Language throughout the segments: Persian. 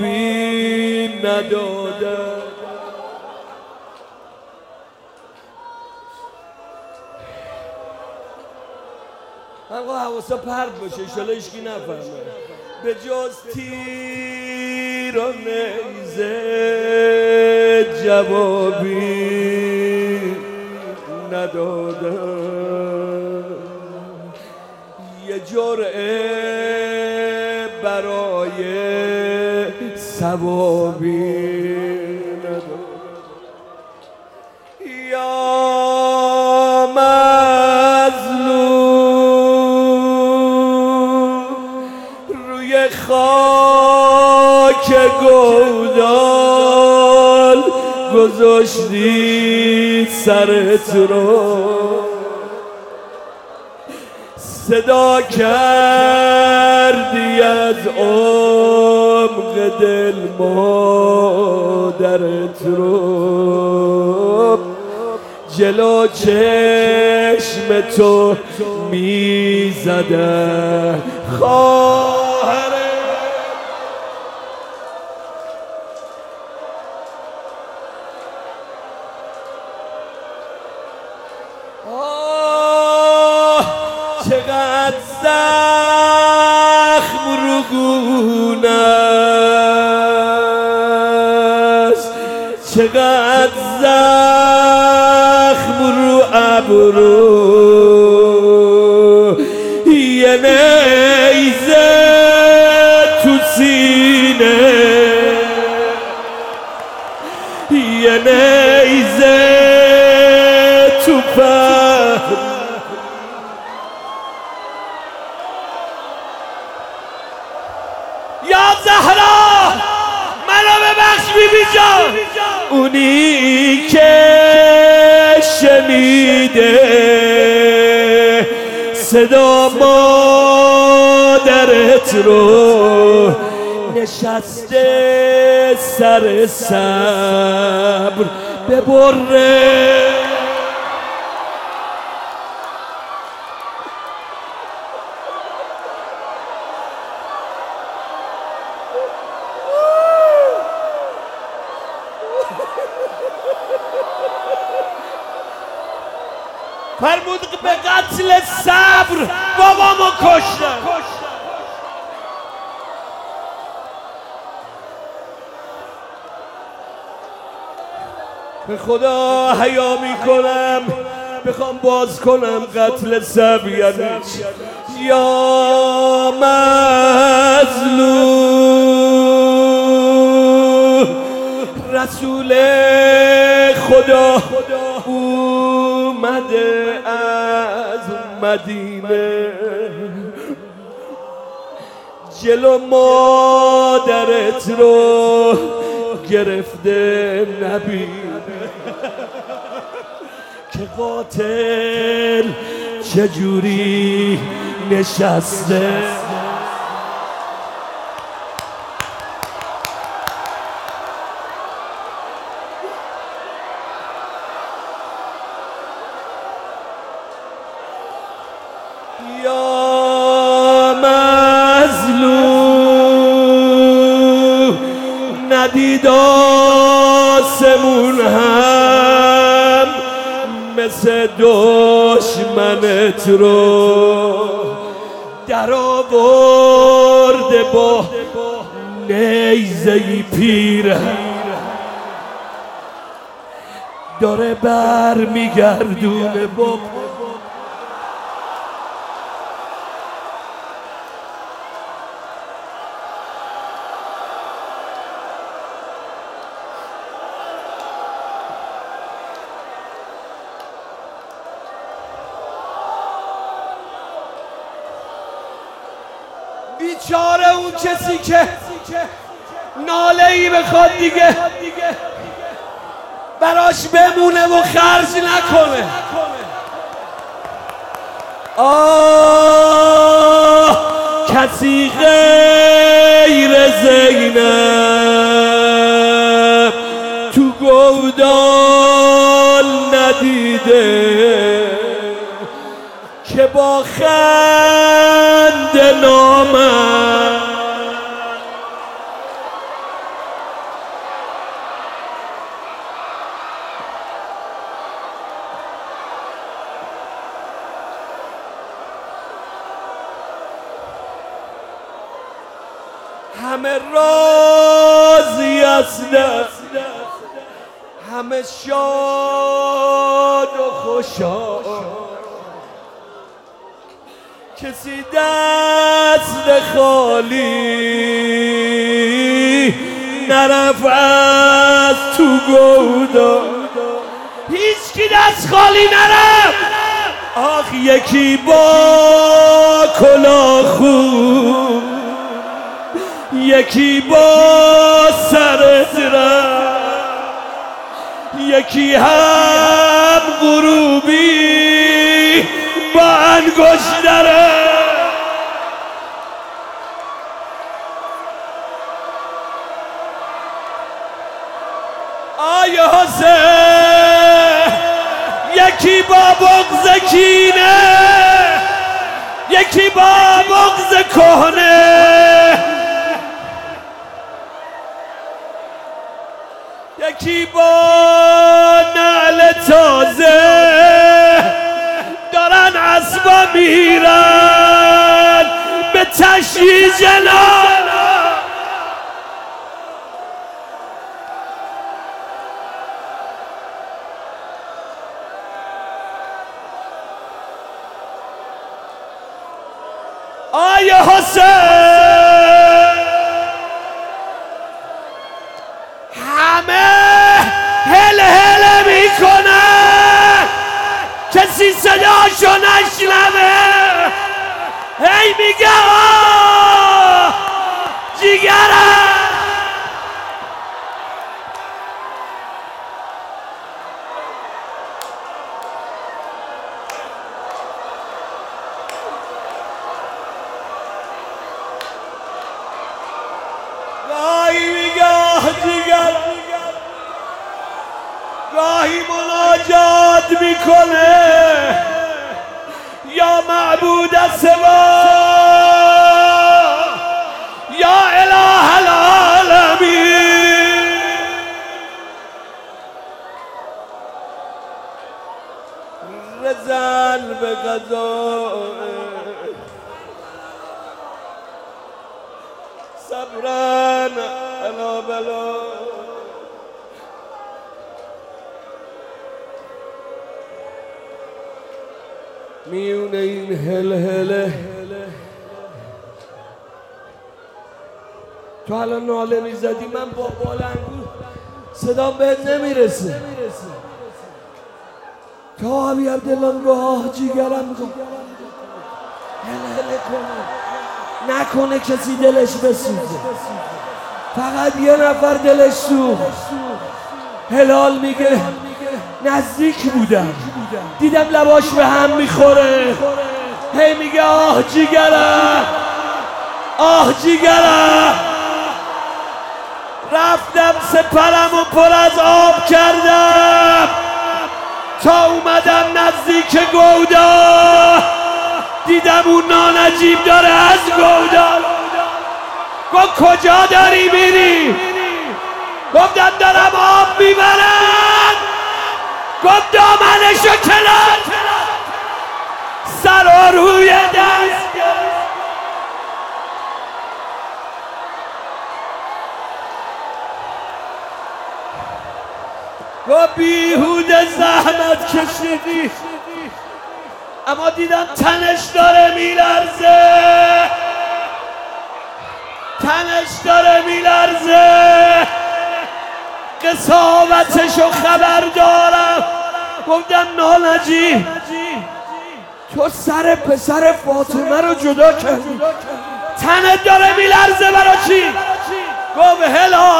جوابی ندادن. آقا حواسا پرد باشه انشالله هیچکی نفهمه. به جز تیر و نیزه جوابی ندادن. یه جرعه برای ثوابی ندادن. یا خاک گودال گذاشتی سرت رو، صدا کردی از عمق دل مادرت رو، جلو چشم تو میزدن خواهر. چقدر زخم رو گونه است، چقدر زخم رو ابرو، یه نیزه تو سینه، یه نیزه تو پر. یا زهرا منو ببخش بیبی جان، اونی که شنیده صدا مادرت رو، نشسته سر صبر ببره. فرمود به قتل صبر بابامو کشتن. به خدا حیا میکنم بخوام باز کنم قتل صبر یعنی یا مظلوم. رسول خدا اومده از مدینه، جلو مادرت رو گرفته نبینه که قاتل چجوری نشسته. یا مظلوم ندید آسمون هم مثل دشمنت رو، در آورده با نیزه‌ی پیر، داره بر میگردونه با بیچاره اون کسی که ناله‌ای بخواد دیگه براش بمونه و خرج نکنه. کسی غیر زینب تو گودال ندیده که با خنده نامم همه راضی هستند، همه شاد و خوشحال، کسی دست خالی نرفت از تو گودا، هیچ کی دست خالی نرفت. آخ یکی با کلاه خوب، یکی با سر درم، یکی هم غروبی با انگشتره. آیا حسین یکی با بغض کینه، یکی با بغض کهنه، یکی با نعل تازه دارن اسبا میرن به تشییع جنان. آیا حسین همه هل هل میکنن، کسی صداشو نشنوه، هی میگه آه جیگرم. گاهی میگه آه جیگر، گاهی مناجات میکنه یا معبود سوا یا اله العالمین. رزل به قضا صبرن علا بلا، میونه این هل هله تو الان ناله میزدی، من با بالنگو صدام بهت نمیرسه. تا ابی عبدالله میگه آه جیگرم، میگه هل هله کنه، نکنه کسی دلش بسوزه، فقط یه نفر دلش سوخت. هلال میگه نزدیک بودم دیدم لباش به هم میخوره، هی میگه آه جیگرم، آه جیگرم. رفتم سپرم و پر از آب کردم تا اومدم نزدیک گودا، دیدم اون نانجیب داره از گودا. گفت کجا داری میری؟ گفتم دارم آب میبرم. گفت دامنشو کنار، سر روی دست. گفت بیهوده زحمت کشیدی، اما دیدم تنش داره میلرزه، تنش داره میلرزه، قساوتشو خبر دارم. گفتم نانجی تو سر پسر فاطمه رو جدا کردی، تنت داره میلرزه برا چی؟ گفت هلا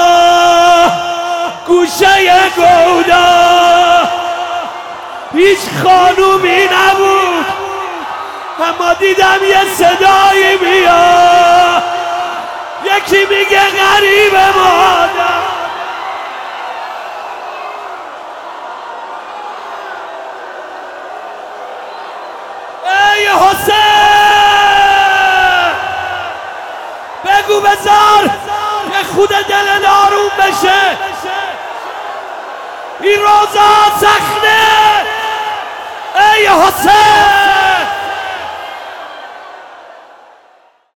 گوشه گودا هیچ خانومی نبود، اما دیدم یه صدایی میاد، یکی میگه غریب مادر. ای حسین بگو بذار که خود دل داروم بشه، این روزا سخته. ای حسین